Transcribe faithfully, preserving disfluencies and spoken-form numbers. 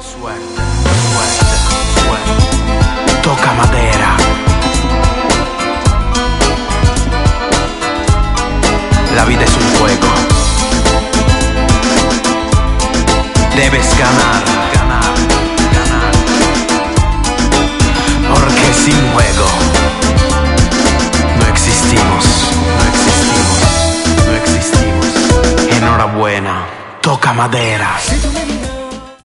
Suerte, suerte, suerte. Toca madera. La vida es un juego. Debes ganar, ganar, ganar. Porque sin juego no existimos, no existimos, no existimos. Enhorabuena, toca madera. Si tú me